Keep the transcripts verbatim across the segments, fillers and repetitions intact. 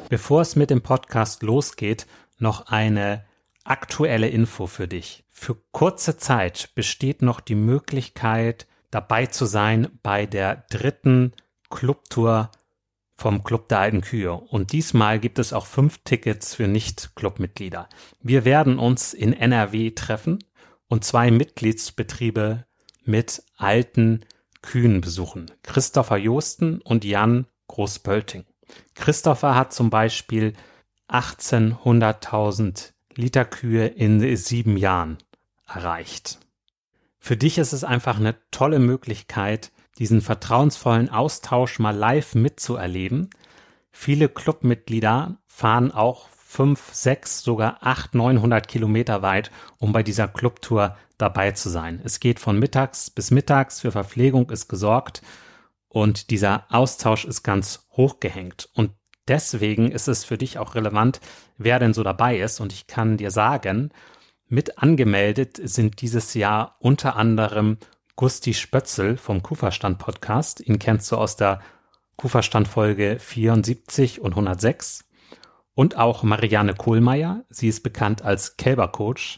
Bevor es mit dem Podcast losgeht, noch eine aktuelle Info für dich. Für kurze Zeit besteht noch die Möglichkeit, dabei zu sein bei der dritten Clubtour vom Club der alten Kühe. Und diesmal gibt es auch fünf Tickets für Nicht-Clubmitglieder. Wir werden uns in N R W treffen und zwei Mitgliedsbetriebe mit alten Kühen besuchen. Christopher Joosten und Jan Großpölting. Christopher hat zum Beispiel achtzehnhunderttausend Liter Kühe in sieben Jahren erreicht. Für dich ist es einfach eine tolle Möglichkeit, diesen vertrauensvollen Austausch mal live mitzuerleben. Viele Clubmitglieder fahren auch fünf, sechs, sogar acht, neunhundert Kilometer weit, um bei dieser Clubtour dabei zu sein. Es geht von mittags bis mittags, für Verpflegung ist gesorgt und dieser Austausch ist ganz hoch gehängt. Und deswegen ist es für dich auch relevant, wer denn so dabei ist. Und ich kann dir sagen, mit angemeldet sind dieses Jahr unter anderem Gusti Spötzl vom Kuhverstand-Podcast. Ihn kennst du aus der Kuhverstand-Folge vierundsiebzig und hundertsechs. Und auch Marianne Kohlmeier. Sie ist bekannt als Kälbercoach.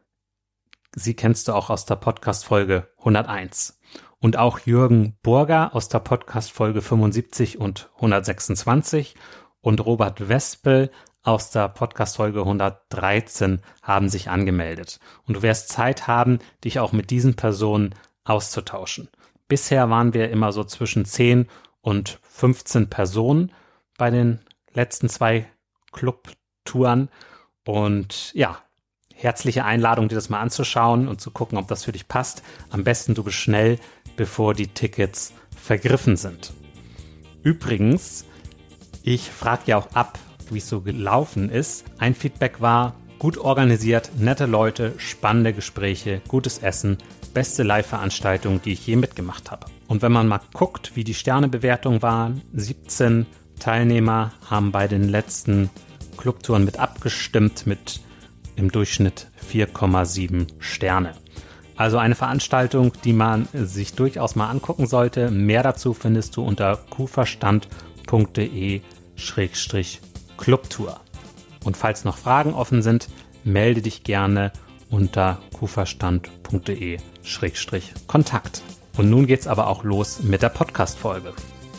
Sie kennst du auch aus der Podcast-Folge hunderteins. Und auch Jürgen Burger aus der Podcast-Folge fünfundsiebzig und hundertsechsundzwanzig und Robert Wespel aus der Podcast-Folge hundertdreizehn haben sich angemeldet. Und du wirst Zeit haben, dich auch mit diesen Personen auszutauschen. Bisher waren wir immer so zwischen zehn und fünfzehn Personen bei den letzten zwei Clubtouren. Und ja, herzliche Einladung, dir das mal anzuschauen und zu gucken, ob das für dich passt. Am besten du bist schnell, bevor die Tickets vergriffen sind. Übrigens, ich frage ja auch ab, wie es so gelaufen ist. Ein Feedback war, gut organisiert, nette Leute, spannende Gespräche, gutes Essen, beste Live-Veranstaltung, die ich je mitgemacht habe. Und wenn man mal guckt, wie die Sternebewertung war, siebzehn Teilnehmer haben bei den letzten Clubtouren mit abgestimmt, mit im Durchschnitt vier Komma sieben Sterne. Also eine Veranstaltung, die man sich durchaus mal angucken sollte. Mehr dazu findest du unter kuhverstand punkt de Schrägstrich Clubtour. Und falls noch Fragen offen sind, melde dich gerne unter kuhverstand punkt de Schrägstrich Kontakt. Und nun geht's aber auch los mit der Podcast-Folge.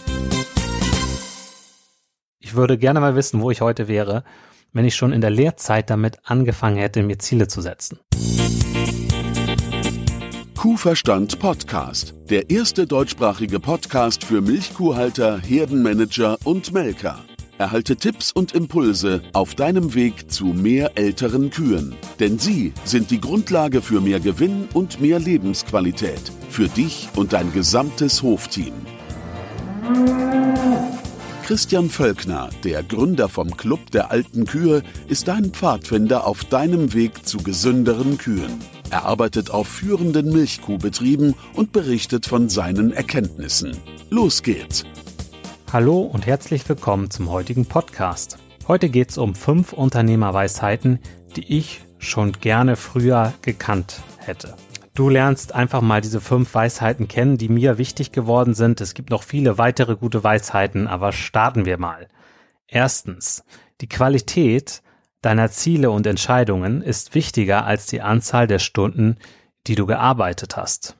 Ich würde gerne mal wissen, wo ich heute wäre, wenn ich schon in der Lehrzeit damit angefangen hätte, mir Ziele zu setzen. Kuhverstand Podcast, der erste deutschsprachige Podcast für Milchkuhhalter, Herdenmanager und Melker. Erhalte Tipps und Impulse auf deinem Weg zu mehr älteren Kühen. Denn sie sind die Grundlage für mehr Gewinn und mehr Lebensqualität. Für dich und dein gesamtes Hofteam. Christian Völkner, der Gründer vom Club der alten Kühe, ist dein Pfadfinder auf deinem Weg zu gesünderen Kühen. Er arbeitet auf führenden Milchkuhbetrieben und berichtet von seinen Erkenntnissen. Los geht's! Hallo und herzlich willkommen zum heutigen Podcast. Heute geht's um fünf Unternehmerweisheiten, die ich schon gerne früher gekannt hätte. Du lernst einfach mal diese fünf Weisheiten kennen, die mir wichtig geworden sind. Es gibt noch viele weitere gute Weisheiten, aber starten wir mal. Erstens, die Qualität deiner Ziele und Entscheidungen ist wichtiger als die Anzahl der Stunden, die du gearbeitet hast.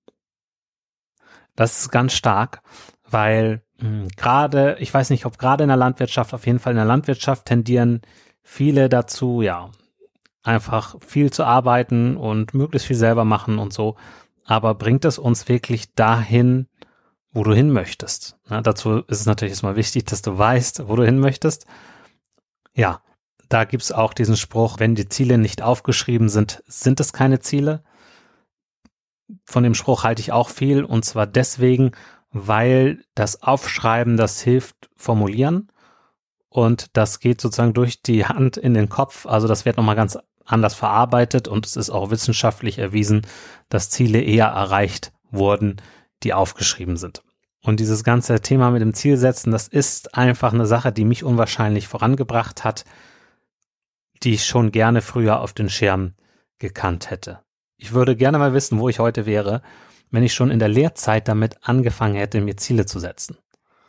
Das ist ganz stark, weil mh, gerade, ich weiß nicht, ob gerade in der Landwirtschaft, auf jeden Fall in der Landwirtschaft tendieren viele dazu, ja, einfach viel zu arbeiten und möglichst viel selber machen und so. Aber bringt es uns wirklich dahin, wo du hin möchtest? Na, dazu ist es natürlich erstmal wichtig, dass du weißt, wo du hin möchtest. Ja, da gibt's auch diesen Spruch, wenn die Ziele nicht aufgeschrieben sind, sind es keine Ziele. Von dem Spruch halte ich auch viel, und zwar deswegen, weil das Aufschreiben, das hilft formulieren und das geht sozusagen durch die Hand in den Kopf. Also das wird nochmal ganz anders verarbeitet und es ist auch wissenschaftlich erwiesen, dass Ziele eher erreicht wurden, die aufgeschrieben sind. Und dieses ganze Thema mit dem Zielsetzen, das ist einfach eine Sache, die mich unwahrscheinlich vorangebracht hat, die ich schon gerne früher auf den Schirm gekannt hätte. Ich würde gerne mal wissen, wo ich heute wäre, wenn ich schon in der Lehrzeit damit angefangen hätte, mir Ziele zu setzen.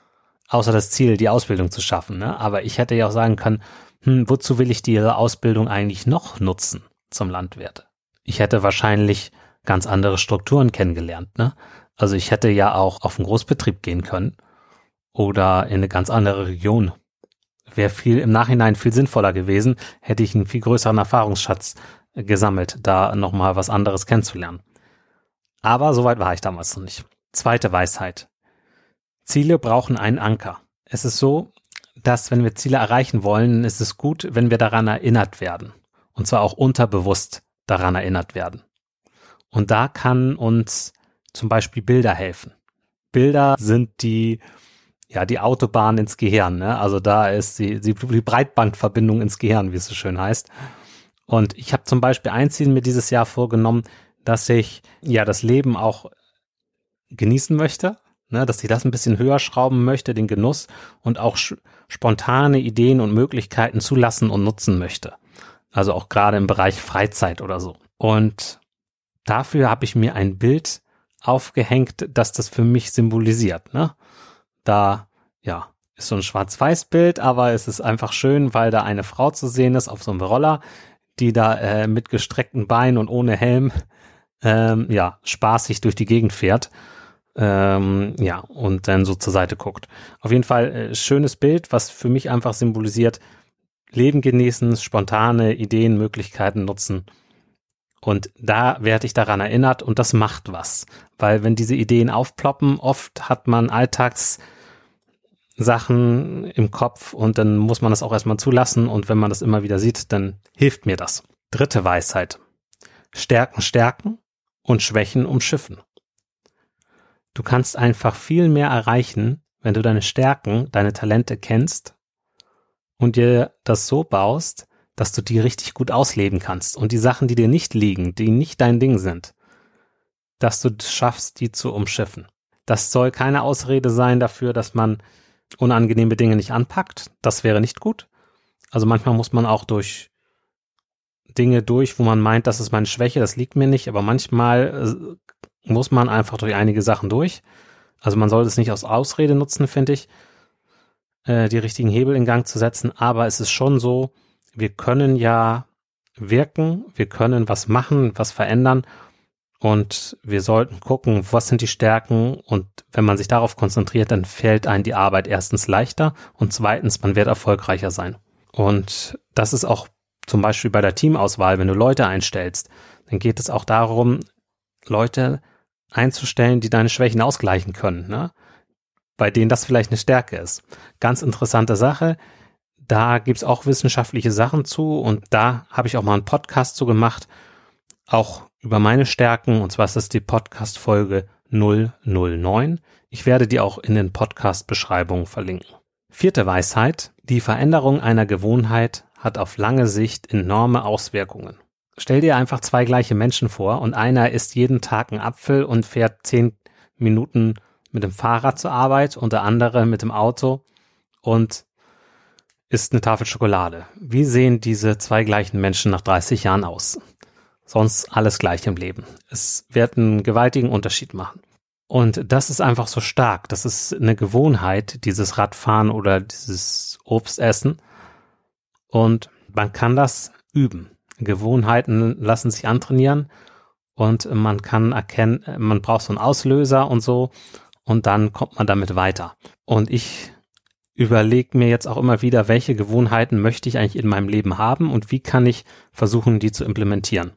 außer das Ziel, die Ausbildung zu schaffen. Ne? Aber ich hätte ja auch sagen können, hm, wozu will ich diese Ausbildung eigentlich noch nutzen zum Landwirt? Ich hätte wahrscheinlich ganz andere Strukturen kennengelernt. Ne? Also ich hätte ja auch auf einen Großbetrieb gehen können oder in eine ganz andere Region. Wäre viel im Nachhinein viel sinnvoller gewesen, hätte ich einen viel größeren Erfahrungsschatz gesammelt, da nochmal was anderes kennenzulernen. Aber soweit war ich damals noch nicht. Zweite Weisheit. Ziele brauchen einen Anker. Es ist so, dass wenn wir Ziele erreichen wollen, ist es gut, wenn wir daran erinnert werden. Und zwar auch unterbewusst daran erinnert werden. Und da kann uns zum Beispiel Bilder helfen. Bilder sind die, ja, die Autobahn ins Gehirn, ne? Also da ist die, die, die Breitbandverbindung ins Gehirn, wie es so schön heißt. Und ich habe zum Beispiel ein Ziel mir dieses Jahr vorgenommen, dass ich ja das Leben auch genießen möchte, ne? Dass ich das ein bisschen höher schrauben möchte, den Genuss, und auch sch- spontane Ideen und Möglichkeiten zulassen und nutzen möchte. Also auch gerade im Bereich Freizeit oder so. Und dafür habe ich mir ein Bild aufgehängt, das das für mich symbolisiert, ne? Da, ja, ist so ein Schwarz-Weiß-Bild, aber es ist einfach schön, weil da eine Frau zu sehen ist auf so einem Roller, die da äh, mit gestreckten Beinen und ohne Helm, ähm, ja, spaßig durch die Gegend fährt, ähm, ja, und dann so zur Seite guckt. Auf jeden Fall äh, schönes Bild, was für mich einfach symbolisiert, Leben genießen, spontane Ideen, Möglichkeiten nutzen. Und da werde ich daran erinnert und das macht was. Weil wenn diese Ideen aufploppen, oft hat man Alltagssachen im Kopf und dann muss man das auch erstmal zulassen, und wenn man das immer wieder sieht, dann hilft mir das. Dritte Weisheit. Stärken stärken und Schwächen umschiffen. Du kannst einfach viel mehr erreichen, wenn du deine Stärken, deine Talente kennst und dir das so baust, dass du die richtig gut ausleben kannst. Und die Sachen, die dir nicht liegen, die nicht dein Ding sind, dass du es schaffst, die zu umschiffen. Das soll keine Ausrede sein dafür, dass man unangenehme Dinge nicht anpackt. Das wäre nicht gut. Also manchmal muss man auch durch Dinge durch, wo man meint, das ist meine Schwäche, das liegt mir nicht. Aber manchmal äh, muss man einfach durch einige Sachen durch. Also man sollte es nicht als Ausrede nutzen, finde ich, äh, die richtigen Hebel in Gang zu setzen. Aber es ist schon so, wir können ja wirken, wir können was machen, was verändern, und wir sollten gucken, was sind die Stärken, und wenn man sich darauf konzentriert, dann fällt einem die Arbeit erstens leichter und zweitens, man wird erfolgreicher sein. Und das ist auch zum Beispiel bei der Teamauswahl, wenn du Leute einstellst, dann geht es auch darum, Leute einzustellen, die deine Schwächen ausgleichen können, ne? Bei denen das vielleicht eine Stärke ist. Ganz interessante Sache. Da gibt's auch wissenschaftliche Sachen zu, und da habe ich auch mal einen Podcast zu gemacht, auch über meine Stärken, und zwar ist das die Podcast-Folge null null neun. Ich werde die auch in den Podcast-Beschreibungen verlinken. Vierte Weisheit. Die Veränderung einer Gewohnheit hat auf lange Sicht enorme Auswirkungen. Stell dir einfach zwei gleiche Menschen vor und einer isst jeden Tag einen Apfel und fährt zehn Minuten mit dem Fahrrad zur Arbeit und der andere mit dem Auto und isst eine Tafel Schokolade. Wie sehen diese zwei gleichen Menschen nach dreißig Jahren aus? Sonst alles gleich im Leben. Es wird einen gewaltigen Unterschied machen. Und das ist einfach so stark. Das ist eine Gewohnheit, dieses Radfahren oder dieses Obstessen. Und man kann das üben. Gewohnheiten lassen sich antrainieren und man kann erkennen, man braucht so einen Auslöser und so, und dann kommt man damit weiter. Und ich überlege mir jetzt auch immer wieder, welche Gewohnheiten möchte ich eigentlich in meinem Leben haben und wie kann ich versuchen, die zu implementieren.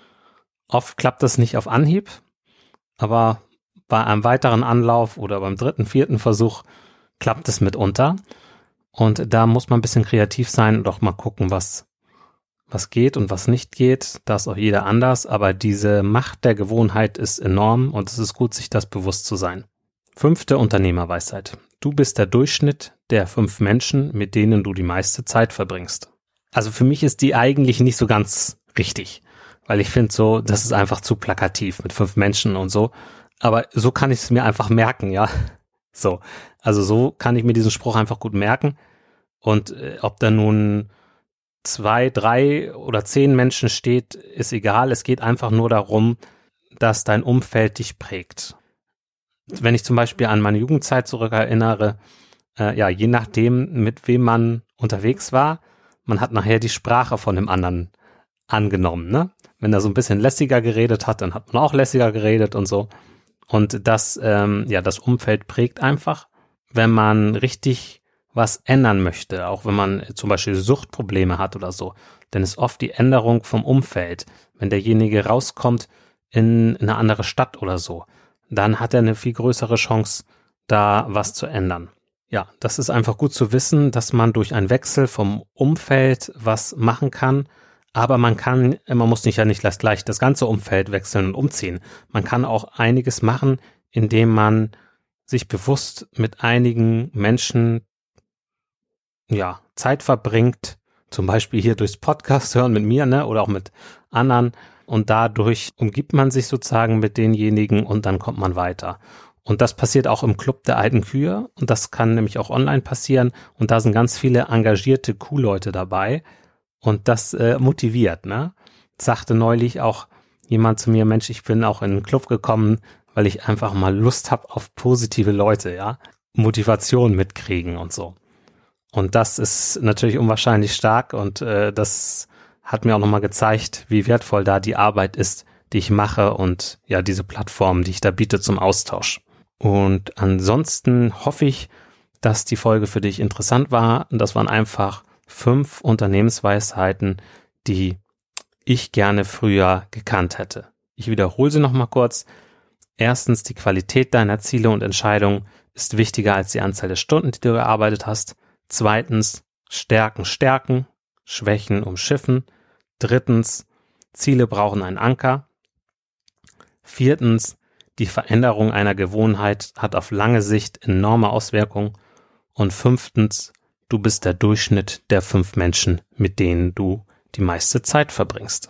Oft klappt das nicht auf Anhieb, aber bei einem weiteren Anlauf oder beim dritten, vierten Versuch klappt es mitunter. Und da muss man ein bisschen kreativ sein und auch mal gucken, was, was geht und was nicht geht. Da ist auch jeder anders, aber diese Macht der Gewohnheit ist enorm und es ist gut, sich das bewusst zu sein. Fünfte Unternehmerweisheit. Du bist der Durchschnitt der fünf Menschen, mit denen du die meiste Zeit verbringst. Also für mich ist die eigentlich nicht so ganz richtig, weil ich finde so, das ist einfach zu plakativ mit fünf Menschen und so. Aber so kann ich es mir einfach merken, ja. So, also so kann ich mir diesen Spruch einfach gut merken. Und äh, ob da nun zwei, drei oder zehn Menschen steht, ist egal. Es geht einfach nur darum, dass dein Umfeld dich prägt. Wenn ich zum Beispiel an meine Jugendzeit zurückerinnere, äh, ja, je nachdem, mit wem man unterwegs war, man hat nachher die Sprache von dem anderen angenommen, ne? Wenn er so ein bisschen lässiger geredet hat, dann hat man auch lässiger geredet und so. Und das, ähm, ja, das Umfeld prägt einfach, wenn man richtig was ändern möchte, auch wenn man zum Beispiel Suchtprobleme hat oder so, dann ist oft die Änderung vom Umfeld. Wenn derjenige rauskommt in eine andere Stadt oder so, dann hat er eine viel größere Chance, da was zu ändern. Ja, das ist einfach gut zu wissen, dass man durch einen Wechsel vom Umfeld was machen kann, aber man kann, man muss nicht ja nicht gleich das ganze Umfeld wechseln und umziehen. Man kann auch einiges machen, indem man sich bewusst mit einigen Menschen ja, Zeit verbringt, zum Beispiel hier durchs Podcast hören mit mir, ne, oder auch mit anderen, und dadurch umgibt man sich sozusagen mit denjenigen und dann kommt man weiter. Und das passiert auch im Club der alten Kühe und das kann nämlich auch online passieren und da sind ganz viele engagierte Kuhleute dabei und das äh, motiviert, ne? Sagte neulich auch jemand zu mir, Mensch, ich bin auch in den Club gekommen, weil ich einfach mal Lust habe auf positive Leute, ja, Motivation mitkriegen und so. Und das ist natürlich unwahrscheinlich stark und äh, das hat mir auch nochmal gezeigt, wie wertvoll da die Arbeit ist, die ich mache und ja, diese Plattform, die ich da biete zum Austausch. Und ansonsten hoffe ich, dass die Folge für dich interessant war. Und das waren einfach fünf Unternehmensweisheiten, die ich gerne früher gekannt hätte. Ich wiederhole sie nochmal kurz. Erstens, die Qualität deiner Ziele und Entscheidungen ist wichtiger als die Anzahl der Stunden, die du gearbeitet hast. Zweitens, Stärken stärken, Schwächen umschiffen. Drittens, Ziele brauchen einen Anker. Viertens, die Veränderung einer Gewohnheit hat auf lange Sicht enorme Auswirkungen. Und fünftens, du bist der Durchschnitt der fünf Menschen, mit denen du die meiste Zeit verbringst.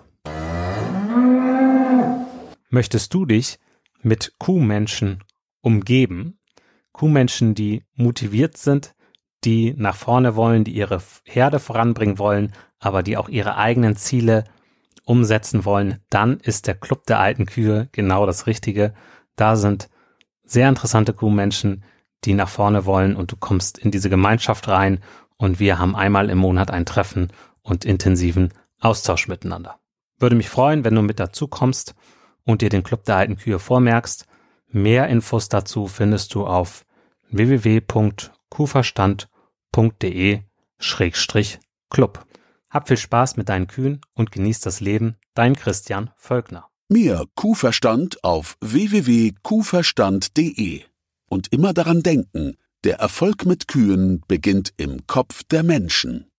Möchtest du dich mit Kuhmenschen umgeben? Kuhmenschen, die motiviert sind, die nach vorne wollen, die ihre Herde voranbringen wollen, aber die auch ihre eigenen Ziele umsetzen wollen, dann ist der Club der alten Kühe genau das Richtige. Da sind sehr interessante Kuhmenschen, die nach vorne wollen und du kommst in diese Gemeinschaft rein und wir haben einmal im Monat ein Treffen und intensiven Austausch miteinander. Würde mich freuen, wenn du mit dazu kommst und dir den Club der alten Kühe vormerkst. Mehr Infos dazu findest du auf w w w punkt kuhverstand punkt d e schrägstrich club. Hab viel Spaß mit deinen Kühen und genieß das Leben. Dein Christian Völkner. Mehr Kuhverstand auf w w w punkt kuhverstand punkt d e. Und immer daran denken, der Erfolg mit Kühen beginnt im Kopf der Menschen.